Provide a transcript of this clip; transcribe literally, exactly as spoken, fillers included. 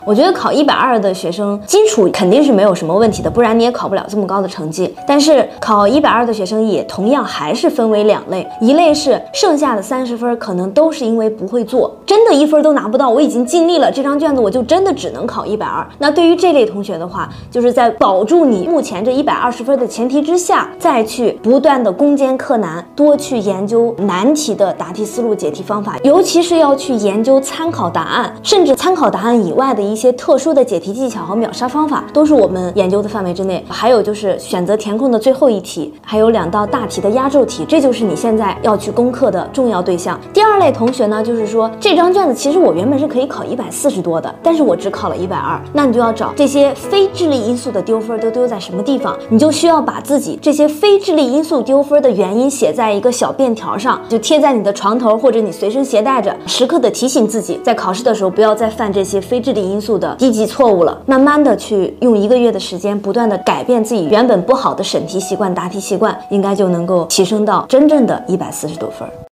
我觉得考一百二的学生基础肯定是没有什么问题的，不然你也考不了这么高的成绩。但是考一百二的学生也同样还是分为两类，一类是剩下的三十分可能都是因为不会做，真的一分都拿不到，我已经尽力了，这张卷子我就真的只能考一百二。那对于这类同学的话，就是在保住你目前这一百二十分的前提之下，再去不断的攻坚克难，多去研究难题的答题思路、解题方法，尤其是要去研究参考答案，甚至参考答案以外的一些特殊的解题技巧和秒杀方法，都是我们研究的范围之内。还有就是选择填空的最后一题，还有两道大题的压轴题，这就是你现在要去攻克的重要对象。第二类同学呢，就是说这张卷子其实我原本是可以考一百四十多的，但是我只考了一百二，那你就要找这些非智力因素的丢分都丢在什么地方，你就需要把自己这些非智力因素丢分的原因写在一个小便条上，就贴在你的床头，或者你随身携带着，时刻的提醒自己，在考试的时候不要再犯这些非智力因素的低级错误了。慢慢的去用一个月的时间，不断的改变自己原本不好的审题习惯、答题习惯，应该就能够提升到真正的一百四十多分。